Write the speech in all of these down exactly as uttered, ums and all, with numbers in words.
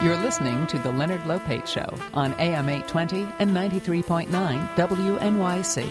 You're listening to The Leonard Lopate Show on A M eight twenty and ninety-three point nine W N Y C.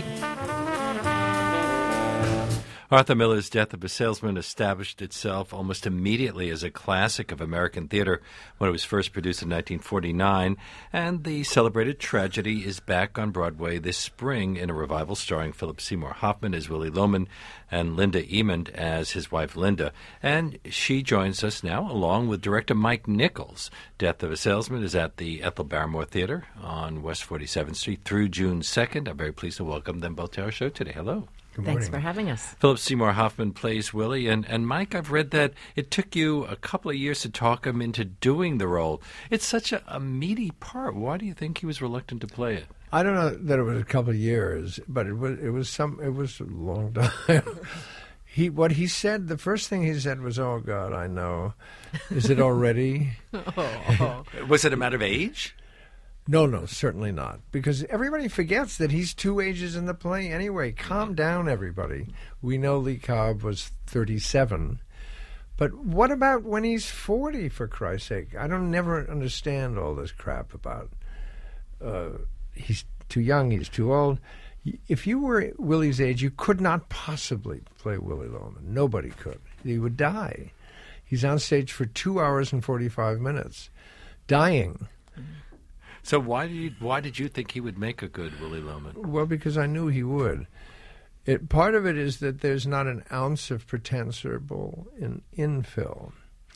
Arthur Miller's Death of a Salesman established itself almost immediately as a classic of American theater when it was first produced in nineteen forty-nine, and the celebrated tragedy is back on Broadway this spring in a revival starring Philip Seymour Hoffman as Willy Loman and Linda Emond as his wife Linda. And she joins us now along with director Mike Nichols. Death of a Salesman is at the Ethel Barrymore Theater on West forty-seventh Street through June second. I'm very pleased to welcome them both to our show today. Hello. Thanks for having us. Philip Seymour Hoffman plays Willie, and, and Mike, I've read that it took you a couple of years to talk him into doing the role. It's such a, a meaty part. Why do you think he was reluctant to play it? I don't know that it was a couple of years, but it was it was some it was a long time. he what he said, the first thing he said was, "Oh God, I know. Is it already?" oh. Was it a matter of age? No, no, certainly not. Because everybody forgets that he's two ages in the play anyway. Calm down, everybody. We know Lee Cobb was thirty-seven. But what about when he's forty, for Christ's sake? I don't never understand all this crap about uh, he's too young, he's too old. If you were Willie's age, you could not possibly play Willy Loman. Nobody could. He would die. He's on stage for two hours and forty-five minutes, dying. So why did you, why did you think he would make a good Willy Loman? Well, because I knew he would. It, part of it is that there's not an ounce of pretense or bull in, in Phil.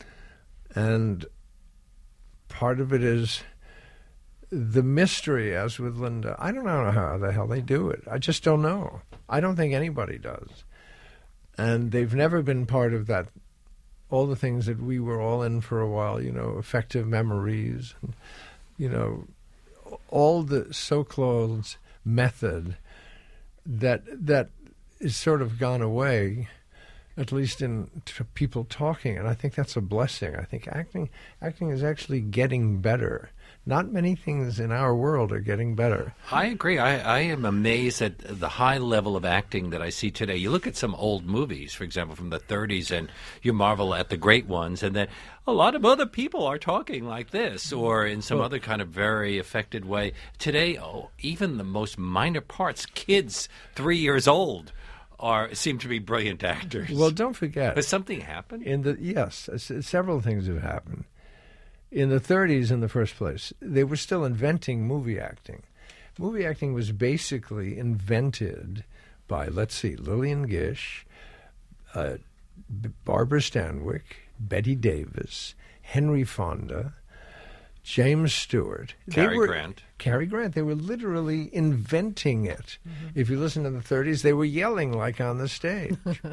And part of it is the mystery, as with Linda. I don't know how the hell they do it. I just don't know. I don't think anybody does. And they've never been part of that, all the things that we were all in for a while, you know, effective memories, and, you know, all the so-called method that that is sort of gone away, at least in t- people talking, and I think that's a blessing. I think acting acting is actually getting better. Not many things in our world are getting better. I agree. I, I am amazed at the high level of acting that I see today. You look at some old movies, for example, from the thirties, and you marvel at the great ones, and then a lot of other people are talking like this or in some well, other kind of very affected way. Today, oh, even the most minor parts, kids three years old, are seem to be brilliant actors. Well, don't forget. Has something happened? In the Yes, several things have happened. In the thirties, in the first place, they were still inventing movie acting. Movie acting was basically invented by, let's see, Lillian Gish, uh, B- Barbara Stanwyck, Betty Davis, Henry Fonda, James Stewart. Cary were, Grant. Cary Grant. They were literally inventing it. Mm-hmm. If you listen to the thirties, they were yelling like on the stage.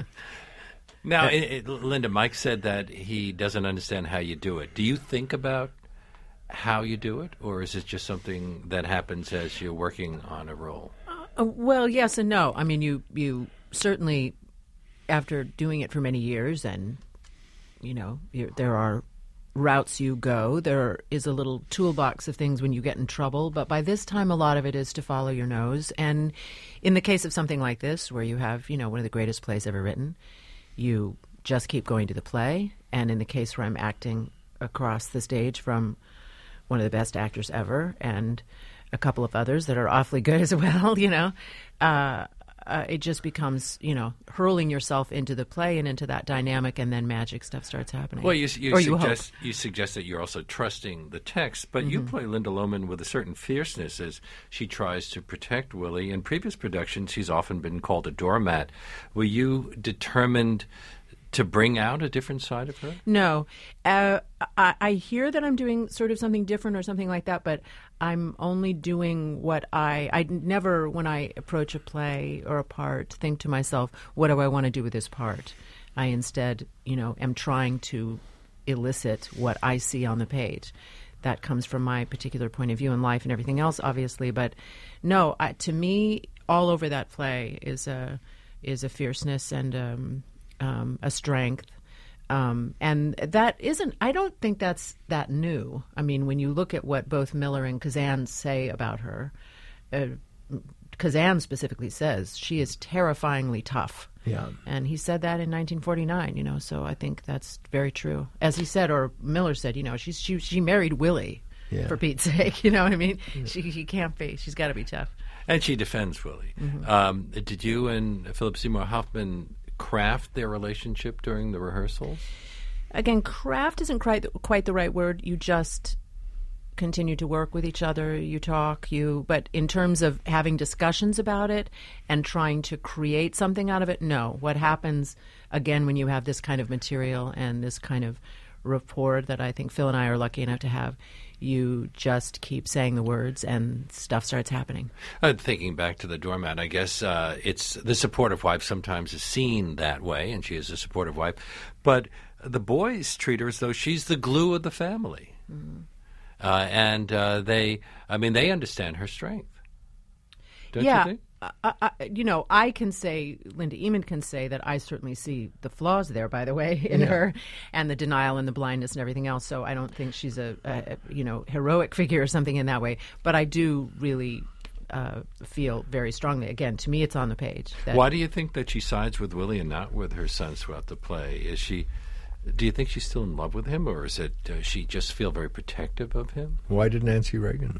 Now, it, it, Linda, Mike said that he doesn't understand how you do it. Do you think about how you do it, or is it just something that happens as you're working on a role? Uh, well, yes and no. I mean, you you certainly, after doing it for many years, and you know, you, there are routes you go. There is a little toolbox of things when you get in trouble, but by this time, a lot of it is to follow your nose. And in the case of something like this, where you have, you know, one of the greatest plays ever written, you just keep going to the play. And in the case where I'm acting across the stage from one of the best actors ever and a couple of others that are awfully good as well, you know, uh, uh, it just becomes, you know, hurling yourself into the play and into that dynamic, and then magic stuff starts happening. Well, you, you, or suggest, you, you suggest that you're also trusting the text, but mm-hmm. you play Linda Loman with a certain fierceness as she tries to protect Willie. In previous productions, she's often been called a doormat. Were you determined to bring out a different side of her? No. Uh, I, I hear that I'm doing sort of something different or something like that, but I'm only doing what I... I never, when I approach a play or a part, think to myself, what do I want to do with this part? I instead, you know, am trying to elicit what I see on the page. That comes from my particular point of view in life and everything else, obviously. But no, I, to me, all over that play is a, is a fierceness and... Um, Um, a strength, um, and that isn't. I don't think that's that new. I mean, when you look at what both Miller and Kazan say about her, uh, Kazan specifically says she is terrifyingly tough. Yeah. And he said that in nineteen forty-nine, you know, so I think that's very true. As he said, or Miller said, you know, she's, she she married Willie, Yeah. for Pete's sake, you know what I mean? Yeah. She, she can't be. She's got to be tough. And she defends Willie. Mm-hmm. Um, did you and Philip Seymour Hoffman craft their relationship during the rehearsals? Again, craft isn't quite quite the right word. You just continue to work with each other. You talk. You, but in terms of having discussions about it and trying to create something out of it, no. What happens again when you have this kind of material and this kind of rapport that I think Phil and I are lucky enough to have, you just keep saying the words and stuff starts happening. Uh, thinking back to the doormat, I guess uh, it's the supportive wife sometimes is seen that way, and she is a supportive wife. But the boys treat her as though she's the glue of the family. Mm-hmm. Uh, and uh, they, I mean, they understand her strength. Don't yeah. you think? I, I, you know, I can say, Linda Eamon can say that I certainly see the flaws there, by the way, in yeah. her, and the denial and the blindness and everything else. So I don't think she's a, a you know, heroic figure or something in that way. But I do really uh, feel very strongly. Again, to me, it's on the page. That Why do you think that she sides with Willie and not with her sons throughout the play? Is she? Do you think she's still in love with him, or is it uh, she just feel very protective of him? Why did Nancy Reagan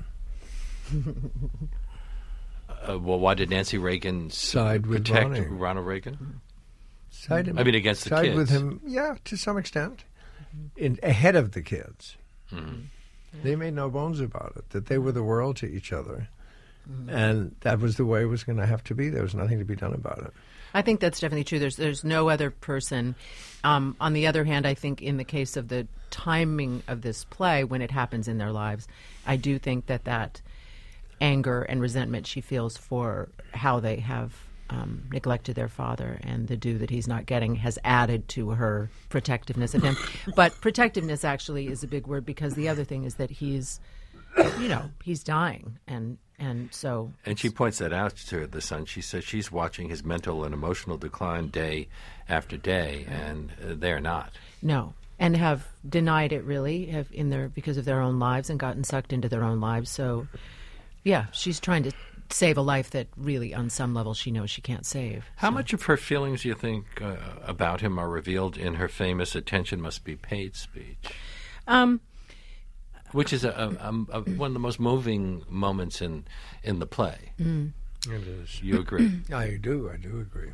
Uh, well, why did Nancy Reagan side with protect Ronnie. Ronald Reagan? Side him, I mean, against the side kids. with him, yeah, to some extent, in, ahead of the kids. Mm-hmm. They made no bones about it, that they were the world to each other. Mm-hmm. And that was the way it was going to have to be. There was nothing to be done about it. I think that's definitely true. There's there's no other person. Um, on the other hand, I think in the case of the timing of this play, when it happens in their lives, I do think that that anger and resentment she feels for how they have um, neglected their father and the due that he's not getting has added to her protectiveness of him. But protectiveness actually is a big word, because the other thing is that he's, you know, he's dying, and and so. And she points that out to the son. She says she's watching his mental and emotional decline day after day, and uh, they're not. No. And have denied it, really, have in their because of their own lives and gotten sucked into their own lives. So, yeah, she's trying to save a life that really, on some level, she knows she can't save. How so. much of her feelings, you think, uh, about him are revealed in her famous "Attention Must Be Paid" speech? Um, Which is a, a, a, a, one of the most moving moments in, in the play. Mm. It is. You agree? I do. I do agree.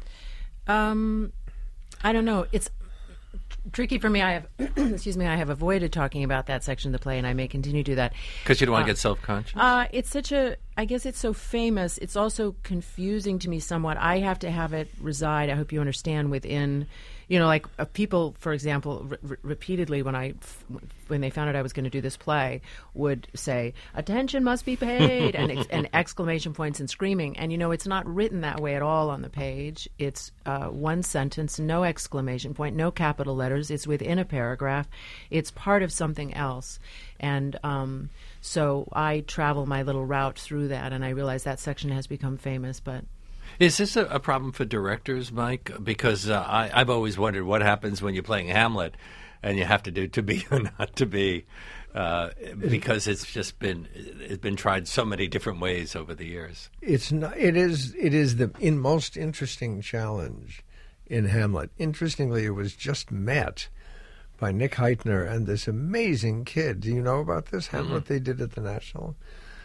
Um, I don't know. It's tricky for me. I have, excuse me, I have avoided talking about that section of the play, and I may continue to do that. Because you don't want Uh, to get self-conscious? Uh, it's such a, I guess it's so famous. It's also confusing to me somewhat. I have to have it reside, I hope you understand, within, you know, like uh, people, for example, r- r- repeatedly when I, f- when they found out I was going to do this play, would say, "Attention must be paid," and, ex- and exclamation points and screaming. And, you know, it's not written that way at all on the page. It's uh, one sentence, no exclamation point, no capital letters. It's within a paragraph. It's part of something else. And um, so I travel my little route through that, and I realize that section has become famous, but... Is this a, a problem for directors, Mike? Because uh, I, I've always wondered what happens when you're playing Hamlet and you have to do to be or not to be, uh, because it's just been it's been tried so many different ways over the years. It's not. It is. It is the in most interesting challenge in Hamlet. Interestingly, it was just met by Nick Heitner and this amazing kid. Do you know about this Hamlet Mm-hmm. they did at the National?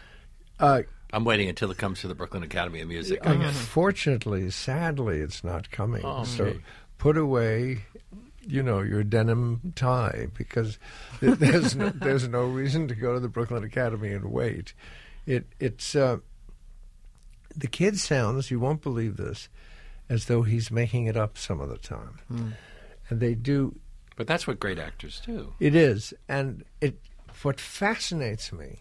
Uh, I'm waiting until it comes to the Brooklyn Academy of Music. Unfortunately, sadly, it's not coming. Oh, so okay. put away, you know, your denim tie, because th- there's no, there's no reason to go to the Brooklyn Academy and wait. It it's uh, the kid sounds, you won't believe this, as though he's making it up some of the time, Mm. and they do. But that's what great actors do. It is, and it. What fascinates me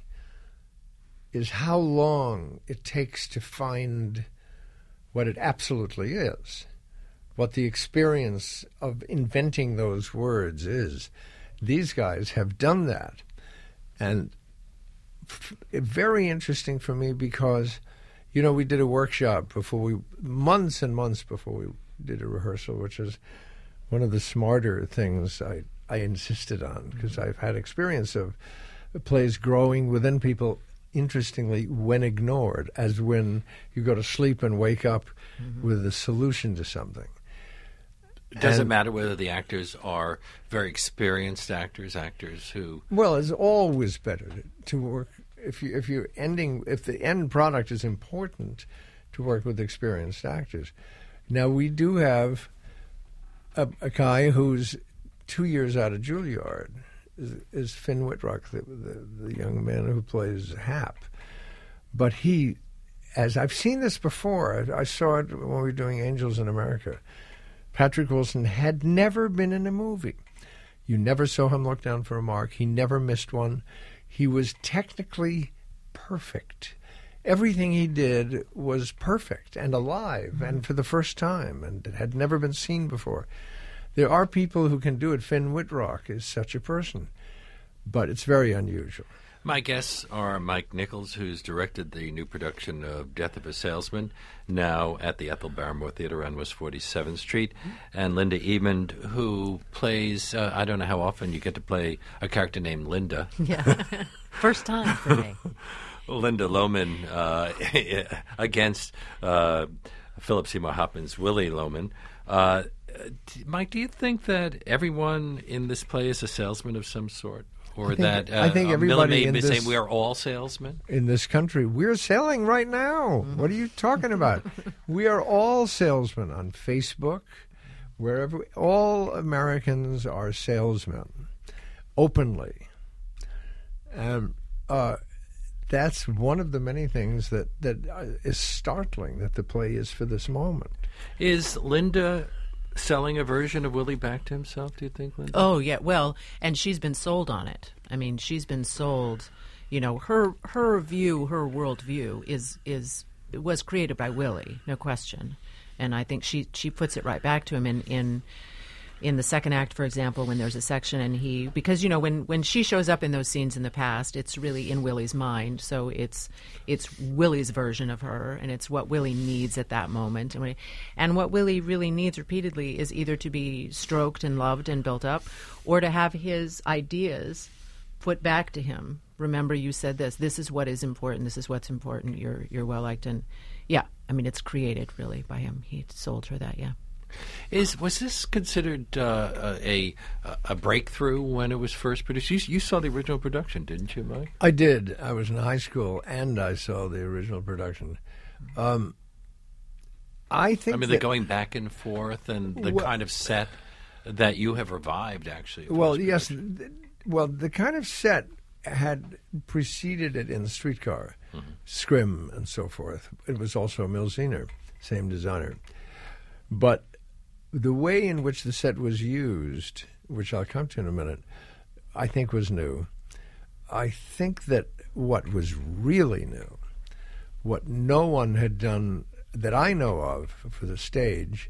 is how long it takes to find what it absolutely is, what the experience of inventing those words is. These guys have done that. And f- very interesting for me because, you know, we did a workshop before we, months and months before we did a rehearsal, which is one of the smarter things I, I insisted on, because I've had experience of plays growing within people, interestingly, when ignored, as when you go to sleep and wake up mm-hmm. with a solution to something. Does And- it matter whether the actors are very experienced actors, actors who... Well, it's always better to, to work if you if you're ending if the end product is important, to work with experienced actors. Now we do have a, a guy who's two years out of Juilliard is, is Finn Wittrock, the, the the young man who plays Hap, but he, as I've seen this before, I, I saw it when we were doing Angels in America. Patrick Wilson had never been in a movie. You never saw him look down for a mark. He never missed one. He was technically perfect. Everything he did was perfect and alive and for the first time, and it had never been seen before. There are people who can do it. Finn Wittrock is such a person, but it's very unusual. My guests are Mike Nichols, who's directed the new production of Death of a Salesman, now at the Ethel Barrymore Theater on West forty-seventh Street, and Linda Emond, who plays, uh, I don't know how often you get to play a character named Linda. Yeah. First time for me. Linda Lohman uh, against uh, Philip Seymour Hoffman's Willie Lohman. Uh, d- Mike, do you think that everyone in this play is a salesman of some sort? Or think- that uh, I think uh, everybody Millie in may say this- we are all salesmen? In this country, we're selling right now. What are you talking about? We are all salesmen on Facebook, wherever. All Americans are salesmen, openly. And uh, that's one of the many things that, that uh, is startling that the play is for this moment. Is Linda selling a version of Willie back to himself, do you think, Linda? Oh, yeah. Well, and she's been sold on it. I mean, she's been sold. You know, her her view, her worldview is is was created by Willie, no question. And I think she she puts it right back to him in in in the second act, for example, when there's a section and he, because you know when, when she shows up in those scenes in the past, it's really in Willie's mind. So it's it's Willie's version of her, and it's what Willie needs at that moment. And, we, and what Willie really needs repeatedly is either to be stroked and loved and built up, or to have his ideas put back to him. Remember, you said this. This is what is important. This is what's important. You're you're well liked, and yeah, I mean it's created really by him. He sold her that, yeah. Is was this considered uh, a a breakthrough when it was first produced? You, you saw the original production, didn't you, Mike? I did. I was in high school, and I saw the original production. Um, I think. I mean, that, the going back and forth and the Well- kind of set that you have revived, actually. Well, yes. post-production. th- Well, the kind of set had preceded it in Streetcar, Mm-hmm. Scrim, and so forth. It was also Milziner, same designer. But the way in which the set was used, which I'll come to in a minute, I think was new. I think that what was really new, what no one had done that I know of for the stage,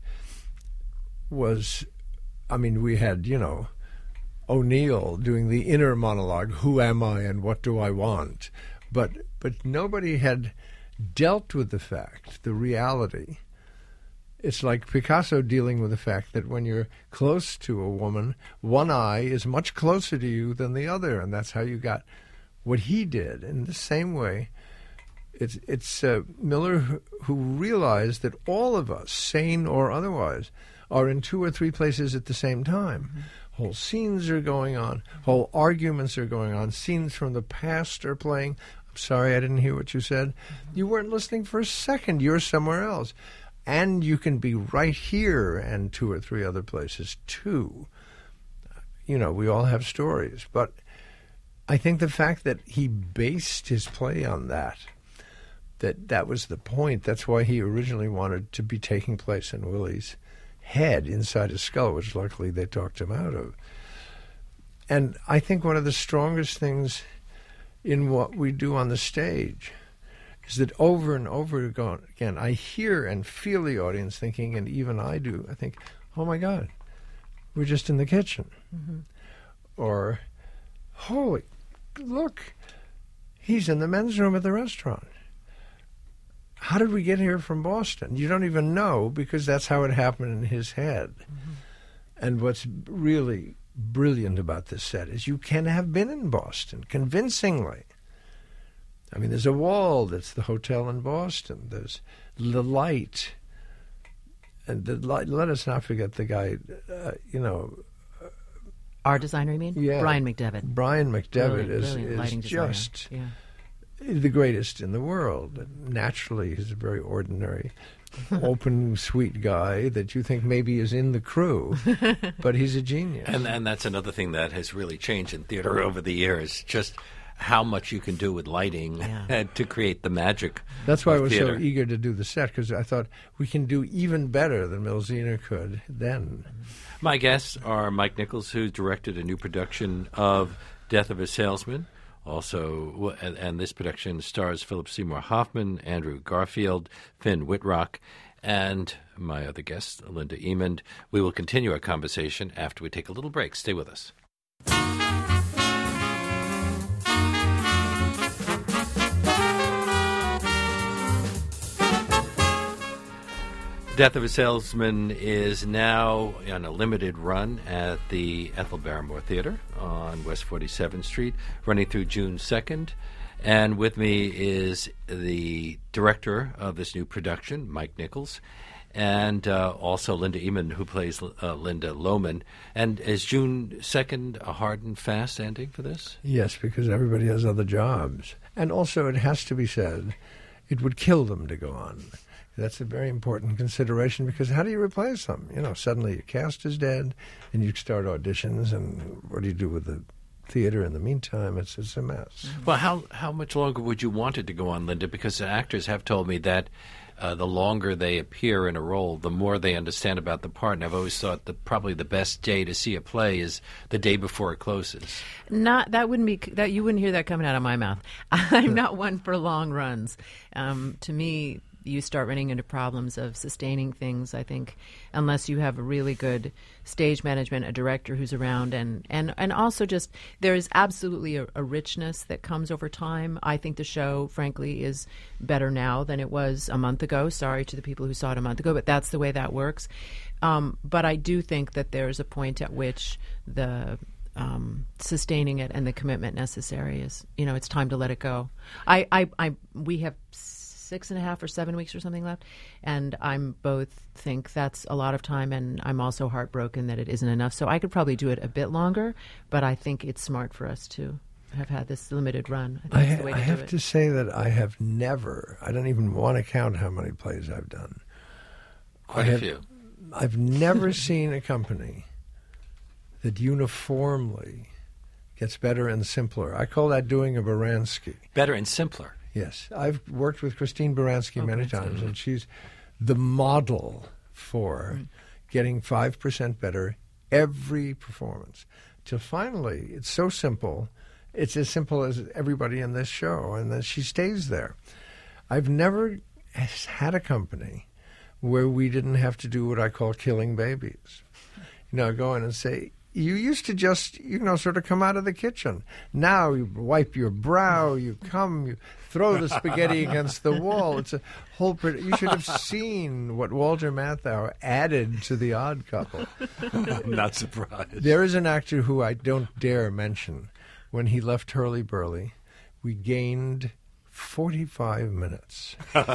was, I mean, we had, you know, O'Neill doing the inner monologue, who am I and what do I want? But but nobody had dealt with the fact, the reality. It's like Picasso dealing with the fact that when you're close to a woman, one eye is much closer to you than the other, and that's how you got what he did. In the same way, it's it's uh, Miller who, who realized that all of us, sane or otherwise, are in two or three places at the same time. Mm-hmm. Whole scenes are going on, whole arguments are going on, scenes from the past are playing. I'm sorry, I didn't hear what you said. Mm-hmm. You weren't listening for a second. You're somewhere else. And you can be right here and two or three other places, too. You know, we all have stories. But I think the fact that he based his play on that, that that was the point. That's why he originally wanted to be taking place in Willie's head, inside his skull, which luckily they talked him out of. And I think one of the strongest things in what we do on the stage is that over and over again, I hear and feel the audience thinking, and even I do, I think, oh my God, we're just in the kitchen. Mm-hmm. Or, holy, look, he's in the men's room at the restaurant. How did we get here from Boston? You don't even know, because that's how it happened in his head. Mm-hmm. And what's really brilliant about this set is you can have been in Boston convincingly. I mean, there's a wall that's the hotel in Boston. There's the light. and the, let us not forget the guy, uh, you know. Our designer, you mean? Yeah. Brian McDevitt. Brian McDevitt Brilliant, is, brilliant lighting is designer. just Yeah. the greatest in the world. Naturally, he's a very ordinary, open, sweet guy that you think maybe is in the crew, but he's a genius. And and that's another thing that has really changed in theater over the years, just how much you can do with lighting Yeah. to create the magic. That's why of I was theater. so eager to do the set, because I thought we can do even better than Milzina could then. My guests are Mike Nichols, who directed a new production of Death of a Salesman. Also, and, and this production stars Philip Seymour Hoffman, Andrew Garfield, Finn Whitrock, and my other guest, Linda Emond. We will continue our conversation after we take a little break. Stay with us. Death of a Salesman is now on a limited run at the Ethel Barrymore Theater on West forty-seventh Street, running through June second. And with me is the director of this new production, Mike Nichols, and uh, also Linda Emond, who plays uh, Linda Lohman. And is June second a hard and fast ending for this? Yes, because everybody has other jobs. And also, it has to be said, it would kill them to go on. That's a very important consideration, because how do you replace them? You know, suddenly your cast is dead, and you start auditions, and what do you do with the theater in the meantime? It's, it's a mess. Well, how how much longer would you want it to go on, Linda? Because the actors have told me that uh, the longer they appear in a role, the more they understand about the part. And I've always thought that probably the best day to see a play is the day before it closes. Not that wouldn't be that you wouldn't hear that coming out of my mouth. I'm not one for long runs. Um, to me, you start running into problems of sustaining things, I think, unless you have a really good stage management, a director who's around, and, and, and also just there is absolutely a, a richness that comes over time. I think the show, frankly, is better now than it was a month ago. Sorry to the people who saw it a month ago, but that's the way that works. Um, but I do think that there's a point at which the Um, sustaining it and the commitment necessary is, you know, it's time to let it go. I, I, I we have six and a half or seven weeks or something left, and I'm both think that's a lot of time, and I'm also heartbroken that it isn't enough. So I could probably do it a bit longer, but I think it's smart for us to have had this limited run. I, think I, that's ha- the way I to have do it. to say that I have never, I don't even want to count how many plays I've done. Quite I a have, few. I've never seen a company that uniformly gets better and simpler. I call that doing a Baranski. Better and simpler. Yes. I've worked with Christine Baranski Oh, many great. times, and she's the model for Mm. getting five percent better every performance. Till finally, it's so simple. It's as simple as everybody in this show, and then she stays there. I've never had a company where we didn't have to do what I call killing babies. You know, go in and say, you used to just, you know, sort of come out of the kitchen. Now you wipe your brow, you come, you throw the spaghetti against the wall. It's a whole. Pro- you should have seen what Walter Matthau added to The Odd Couple. I'm not surprised. There is an actor who I don't dare mention. When he left Hurly Burly, we gained forty-five minutes.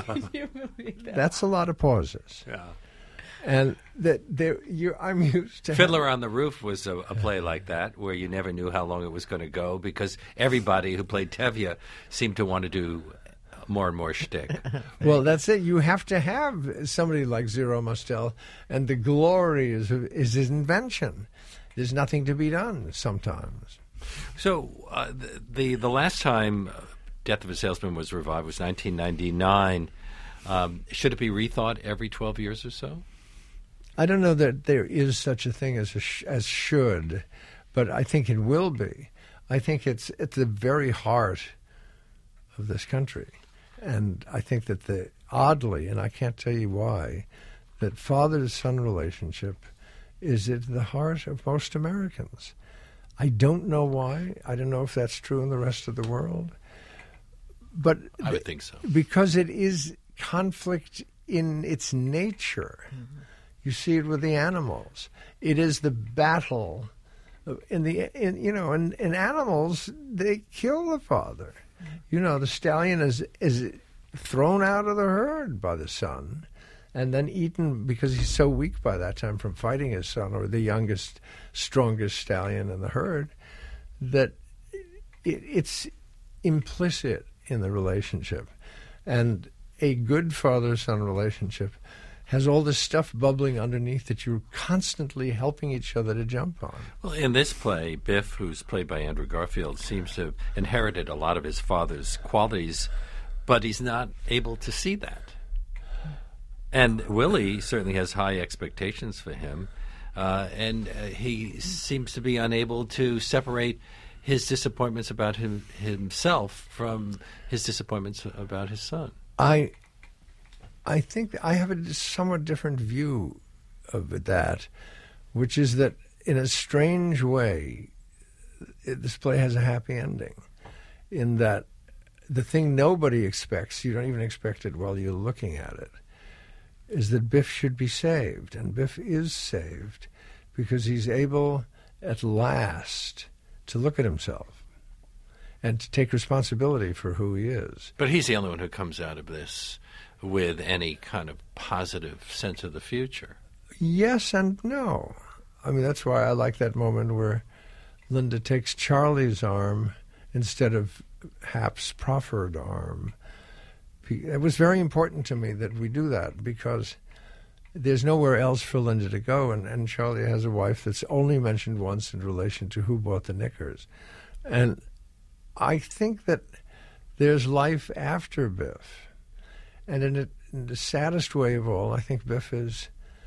That's a lot of pauses. Yeah. And that there, you, I'm used to Fiddler on the Roof was a, a play like that, where you never knew how long it was going to go, because everybody who played Tevye seemed to want to do more and more shtick. Well, that's it. You have to have somebody like Zero Mostel, and the glory is is his invention. There's nothing to be done sometimes. So uh, the, the the last time Death of a Salesman was revived was nineteen ninety-nine. Um, should it be rethought every twelve years or so? I don't know that there is such a thing as a sh- as should, but I think it will be. I think it's at the very heart of this country, and I think that the oddly, and I can't tell you why, that father-to-son relationship is at the heart of most Americans. I don't know why. I don't know if that's true in the rest of the world, but I would think so. because it is conflict in its nature. Mm-hmm. You see it with the animals. It is the battle in the in, you know in, in animals they kill the father. Mm-hmm. You know, the stallion is is thrown out of the herd by the son, and then eaten because he's so weak by that time from fighting his son, or the youngest, strongest stallion in the herd, that it, it's implicit in the relationship. And a good father-son relationship has all this stuff bubbling underneath that you're constantly helping each other to jump on. Well, in this play, Biff, who's played by Andrew Garfield, seems to have inherited a lot of his father's qualities, but he's not able to see that. And Willie certainly has high expectations for him, uh, and uh, he seems to be unable to separate his disappointments about him, himself from his disappointments about his son. I I think I have a somewhat different view of that, which is that in a strange way, it, this play has a happy ending, in that the thing nobody expects, you don't even expect it while you're looking at it, is that Biff should be saved. And Biff is saved because he's able at last to look at himself and to take responsibility for who he is. But he's the only one who comes out of this with any kind of positive sense of the future. Yes and no. I mean, that's why I like that moment where Linda takes Charlie's arm instead of Hap's proffered arm. It was very important to me that we do that because there's nowhere else for Linda to go, and, and Charlie has a wife that's only mentioned once in relation to who bought the knickers. And I think that there's life after Biff. And in, it, in the saddest way of all, I think Biff is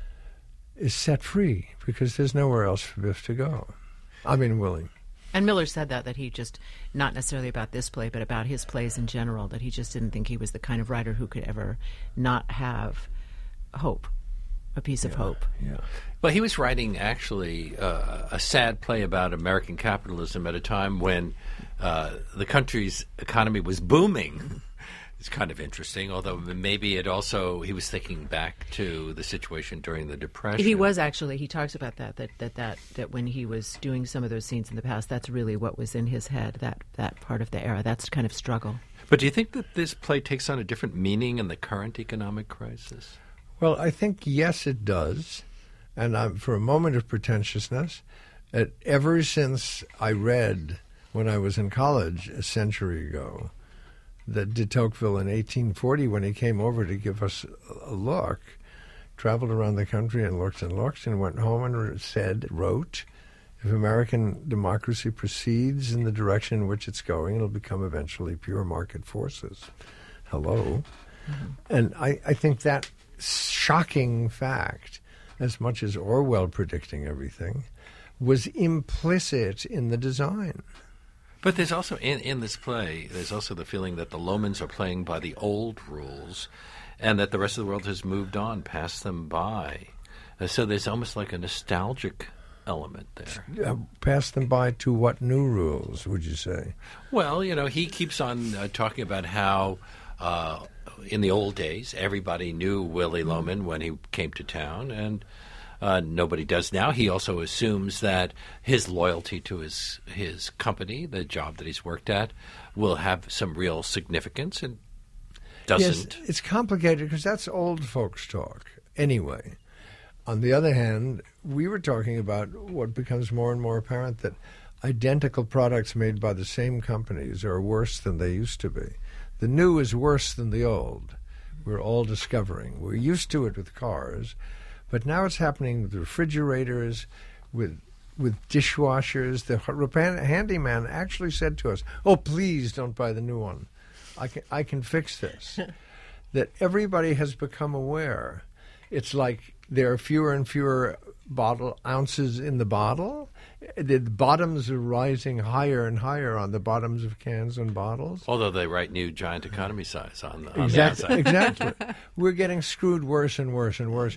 is set free because there's nowhere else for Biff to go. I mean, Willie. And Miller said that, that he just, not necessarily about this play, but about his plays in general, that he just didn't think he was the kind of writer who could ever not have hope, a piece yeah, of hope. Yeah. Well, he was writing, actually, uh, a sad play about American capitalism at a time when uh, the country's economy was booming. It's kind of interesting, although maybe it also, he was thinking back to the situation during the Depression. He was actually, he talks about that, that, that, that, that when he was doing some of those scenes in the past, that's really what was in his head, that, that part of the era, that's kind of struggle. But do you think that this play takes on a different meaning in the current economic crisis? Well, I think, yes, it does. And I'm, for a moment of pretentiousness, uh, ever since I read, when I was in college a century ago, that de Tocqueville in eighteen forty, when he came over to give us a look, traveled around the country and looked and looked and went home and said, wrote, if American democracy proceeds in the direction in which it's going, it'll become eventually pure market forces. Hello. Mm-hmm. And I, I think that shocking fact, as much as Orwell predicting everything, was implicit in the design. But there's also, in, in this play, there's also the feeling that the Lomans are playing by the old rules and that the rest of the world has moved on, passed them by. Uh, so there's almost like a nostalgic element there. Uh, pass them by to what new rules, would you say? Well, you know, he keeps on uh, talking about how uh, in the old days everybody knew Willie Loman when he came to town, and Uh, nobody does now. He also assumes that his loyalty to his his company, the job that he's worked at, will have some real significance, and doesn't. Yes, it's complicated because that's old folks talk anyway. On the other hand, we were talking about what becomes more and more apparent, that identical products made by the same companies are worse than they used to be. The new is worse than the old. We're all discovering. We're used to it with cars. But now it's happening with refrigerators, with with dishwashers. The handyman actually said to us, "Oh, please don't buy the new one. I can I can fix this." That everybody has become aware. It's like there are fewer and fewer bottle ounces in the bottle. The bottoms are rising higher and higher on the bottoms of cans and bottles. Although they write new giant economy size on the, on exactly, the outside. Exactly. We're getting screwed worse and worse and worse.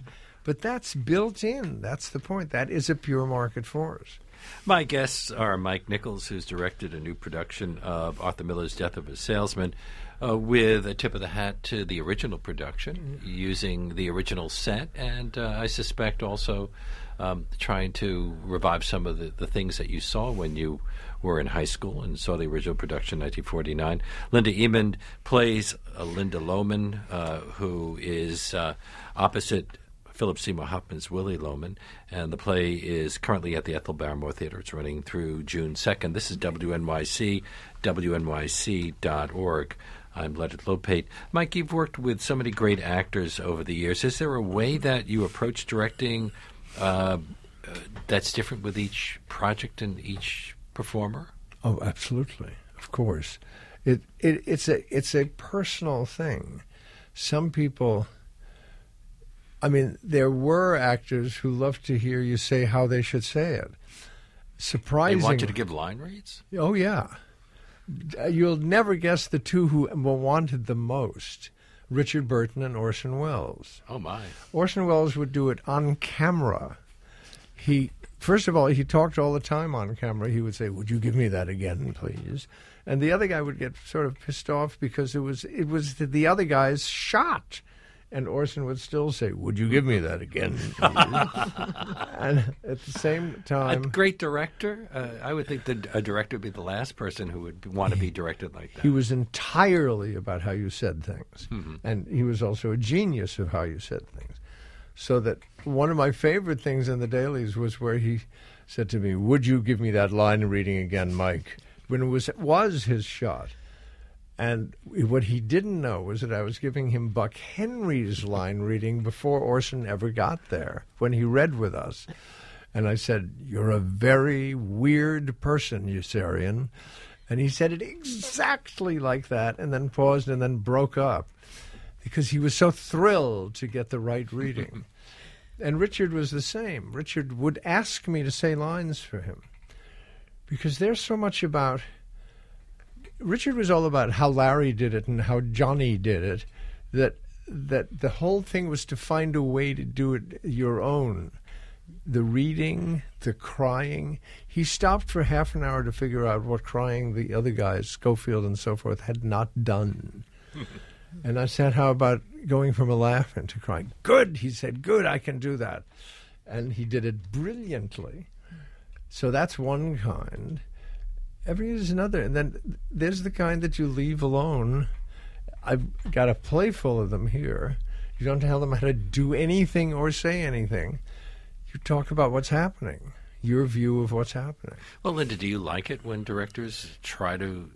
But that's built in. That's the point. That is a pure market force. My guests are Mike Nichols, who's directed a new production of Arthur Miller's Death of a Salesman, uh, with a tip of the hat to the original production, using the original set, and uh, I suspect also um, trying to revive some of the, the things that you saw when you were in high school and saw the original production in nineteen forty-nine. Linda Emond plays uh, Linda Lohman, uh, who is uh, opposite Philip Seymour Hoffman's Willie Lohman, and the play is currently at the Ethel Barrymore Theater. It's running through June second. This is W N Y C, W N Y C dot org. I'm Leonard Lopate. Mike, you've worked with so many great actors over the years. Is there a way that you approach directing uh, uh, that's different with each project and each performer? Oh, absolutely. Of course. It, it it's a it's a personal thing. Some people, I mean, there were actors who loved to hear you say how they should say it. Surprising. They want you to give line reads? Oh, yeah. You'll never guess the two who wanted the most, Richard Burton and Orson Welles. Oh, my. Orson Welles would do it on camera. He, first of all, he talked all the time on camera. He would say, "Would you give me that again, please?" And the other guy would get sort of pissed off because it was it was the, the other guy's shot. And Orson would still say, "Would you give me that again, please?" And at the same time, a great director. Uh, I would think that a director would be the last person who would want to be directed like that. He was entirely about how you said things, mm-hmm. and he was also a genius of how you said things. So that one of my favorite things in the dailies was where he said to me, "Would you give me that line reading again, Mike?" When it was it was his shot. And what he didn't know was that I was giving him Buck Henry's line reading before Orson ever got there, when he read with us. And I said, "You're a very weird person, Yossarian." And he said it exactly like that, and then paused and then broke up, because he was so thrilled to get the right reading. And Richard was the same. Richard would ask me to say lines for him, because there's so much about... Richard was all about how Larry did it and how Johnny did it, that that the whole thing was to find a way to do it your own. The reading, the crying. He stopped for half an hour to figure out what crying the other guys, Schofield and so forth, had not done. And I said, "How about going from a laugh into crying?" "Good," he said, "good, I can do that." And he did it brilliantly. So that's one kind. Every is another. And then there's the kind that you leave alone. I've got a play full of them here. You don't tell them how to do anything or say anything. You talk about what's happening, your view of what's happening. Well, Linda, do you like it when directors try to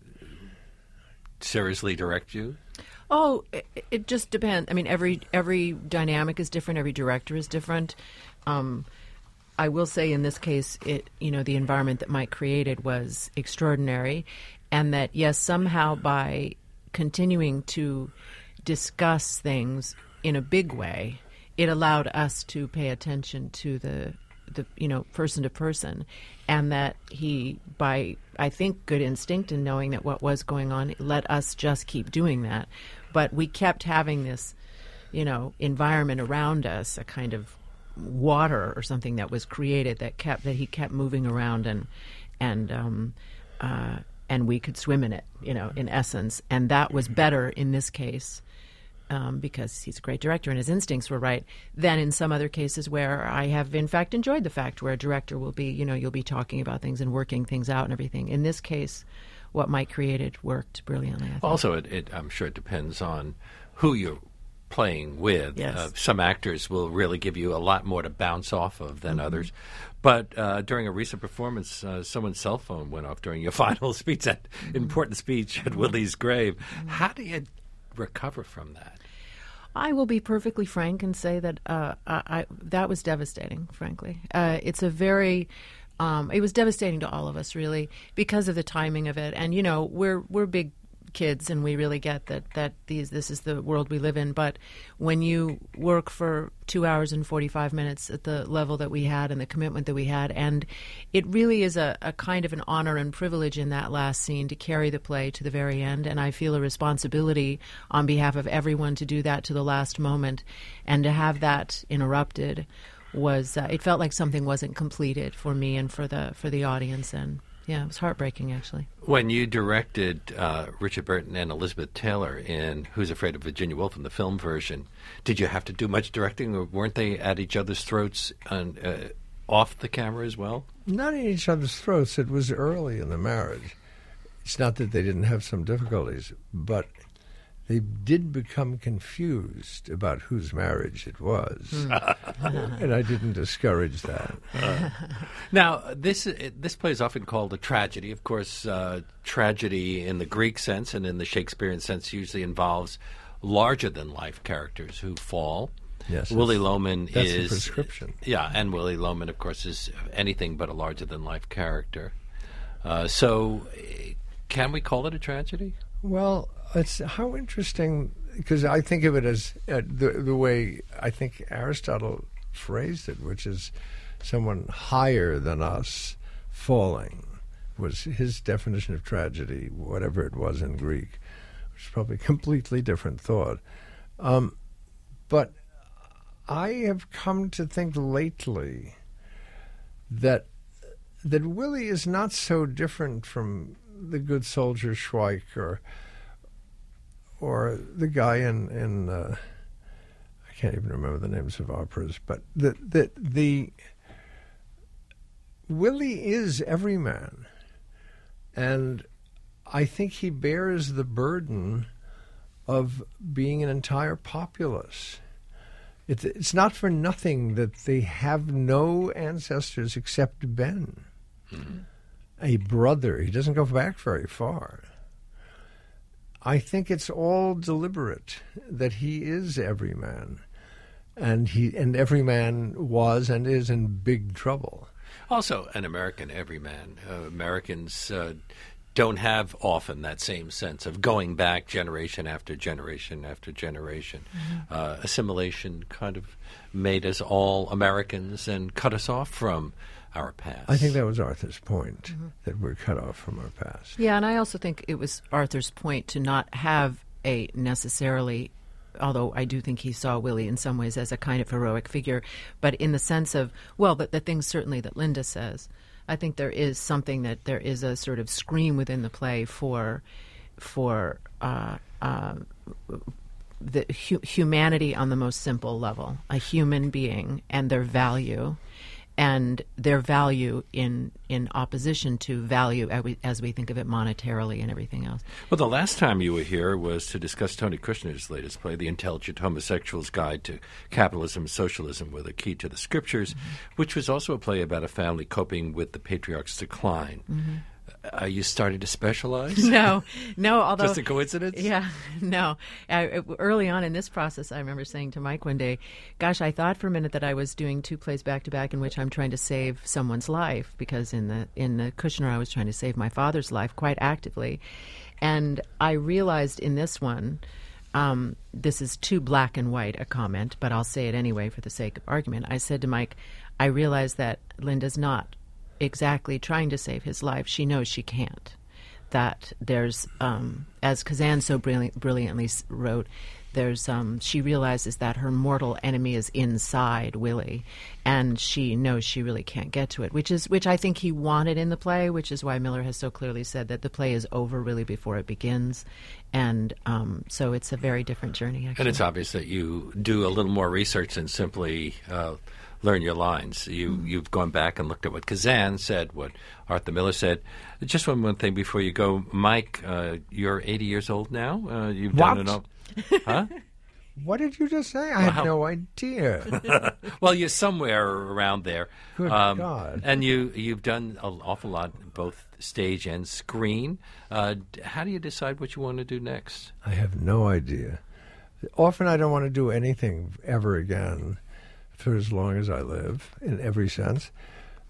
seriously direct you? Oh, it, it just depends. I mean, every every dynamic is different. Every director is different. Um, I will say in this case, it you know, the environment that Mike created was extraordinary, and that, yes, somehow by continuing to discuss things in a big way, it allowed us to pay attention to the, the you know, person to person, and that he, by, I think, good instinct and knowing that what was going on, let us just keep doing that. But we kept having this, you know, environment around us, a kind of water or something that was created that kept that he kept moving around, and and um, uh, and we could swim in it, you know, in essence. And that was better in this case, um, because he's a great director and his instincts were right, than in some other cases where I have in fact enjoyed the fact where a director will be, you know, you'll be talking about things and working things out and everything. In this case, what Mike created worked brilliantly, I think. Also, it, it, I'm sure it depends on who you're playing with. Yes. Uh, some actors will really give you a lot more to bounce off of than mm-hmm. others. But uh, during a recent performance, uh, someone's cell phone went off during your final speech, that mm-hmm. important speech at Willie's grave. Mm-hmm. How do you recover from that? I will be perfectly frank and say that uh, I, I, that was devastating, frankly. Uh, it's a very... Um, it was devastating to all of us, really, because of the timing of it. And, you know, we're we're big kids, and we really get that that these this is the world we live in. But when you work for two hours and forty-five minutes at the level that we had and the commitment that we had, and it really is a, a kind of an honor and privilege in that last scene to carry the play to the very end. And I feel a responsibility on behalf of everyone to do that to the last moment, and to have that interrupted was uh, it felt like something wasn't completed for me and for the for the audience. And yeah, it was heartbreaking, actually. When you directed uh, Richard Burton and Elizabeth Taylor in Who's Afraid of Virginia Woolf in the film version, did you have to do much directing, or weren't they at each other's throats on, uh, off the camera as well? Not in each other's throats. It was early in the marriage. It's not that they didn't have some difficulties, but they did become confused about whose marriage it was. Mm. And I didn't discourage that. Uh, now, this this play is often called a tragedy. Of course, uh, tragedy in the Greek sense and in the Shakespearean sense usually involves larger-than-life characters who fall. Yes, Willy Loman that's is... the prescription. Yeah, and Willy Loman, of course, is anything but a larger-than-life character. Uh, so, can we call it a tragedy? Well, it's how interesting, because I think of it as uh, the the way I think Aristotle phrased it, which is someone higher than us falling, was his definition of tragedy, whatever it was in Greek, which is probably a completely different thought. Um, but I have come to think lately that that Willie is not so different from the good soldier Schweik or or the guy in in uh, I can't even remember the names of operas, but the the the Willie is every man, and I think he bears the burden of being an entire populace. It's it's not for nothing that they have no ancestors except Ben. Mm-hmm. A brother. He doesn't go back very far. I think it's all deliberate that he is every man, and he and every man was and is in big trouble. Also, an American everyman. Uh, Americans uh, don't have often that same sense of going back generation after generation after generation. Mm-hmm. Uh, assimilation kind of made us all Americans and cut us off from our past. I think that was Arthur's point, mm-hmm. that we're cut off from our past. Yeah, and I also think it was Arthur's point to not have a necessarily, although I do think he saw Willie in some ways as a kind of heroic figure, but in the sense of, well, the, the things certainly that Linda says. I think there is something that there is a sort of scream within the play for, for uh, uh, the hu- humanity on the most simple level, a human being and their value. And their value in in opposition to value as we, as we think of it monetarily and everything else. Well, the last time you were here was to discuss Tony Kushner's latest play, The Intelligent Homosexual's Guide to Capitalism and Socialism with a Key to the Scriptures, mm-hmm. which was also a play about a family coping with the patriarch's decline. Mm-hmm. Are you starting to specialize? No, no. Although just a coincidence? Yeah, no. I, early on in this process, I remember saying to Mike one day, "Gosh, I thought for a minute that I was doing two plays back to back in which I'm trying to save someone's life, because in the in the Kushner I was trying to save my father's life quite actively, and I realized in this one." Um, this is too black and white a comment, but I'll say it anyway for the sake of argument. I said to Mike, I realized that Linda's not exactly trying to save his life. She knows she can't. That there's, um, as Kazan so brilliant, brilliantly wrote, there's um, she realizes that her mortal enemy is inside Willie, and she knows she really can't get to it, which is which I think he wanted in the play, which is why Miller has so clearly said that the play is over really before it begins, and um, so it's a very different journey, actually. And it's obvious that you do a little more research than simply Uh, learn your lines. You, mm. You've gone back and looked at what Kazan said, what Arthur Miller said. Just one, one thing before you go. Mike, uh, you're eighty years old now. Uh, you've what? done enough. Huh? What did you just say? I well, had no idea. Well, you're somewhere around there. Good um, God. And you, you've done an awful lot, both stage and screen. Uh, how do you decide what you want to do next? I have no idea. Often I don't want to do anything ever again for as long as I live, in every sense.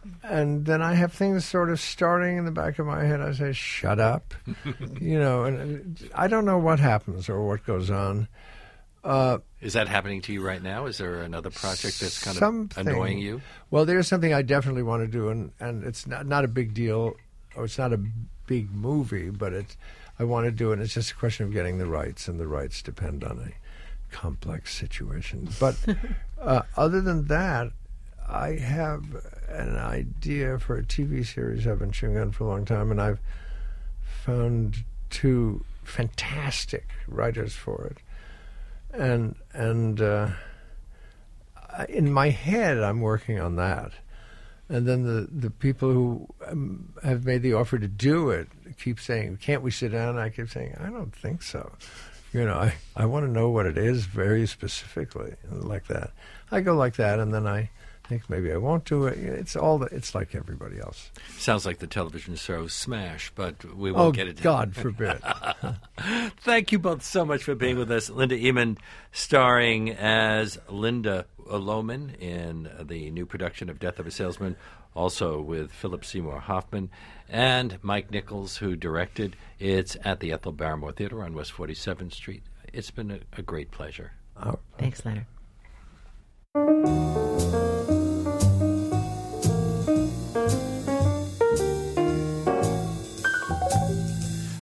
and then I have things sort of starting in the back of my head. I say, shut up. You know, and I don't know what happens or what goes on. Uh, Is that happening to you right now? Is there another project that's kind something, of annoying you? Well, there's something I definitely want to do, and, and it's not, not a big deal, or it's not a big movie, but it's, I want to do it, and it's just a question of getting the rights, and the rights depend on a complex situation. But uh, other than that, I have an idea for a T V series I've been chewing on for a long time, and I've found two fantastic writers for it. And and uh, in my head, I'm working on that. And then the, the people who um, have made the offer to do it keep saying, can't we sit down? I keep saying, I don't think so. You know, I, I want to know what it is very specifically, like that. I go like that, and then I think maybe I won't do it. It's all the, it's like everybody else. Sounds like the television show Smash, but we won't oh, get it. God forbid. Thank you both so much for being with us. Linda Eamon, starring as Linda Lohman in the new production of Death of a Salesman, also with Philip Seymour Hoffman, and Mike Nichols, who directed. It's at the Ethel Barrymore Theater on West forty-seventh Street. It's been a, a great pleasure. Oh. Thanks, Leonard.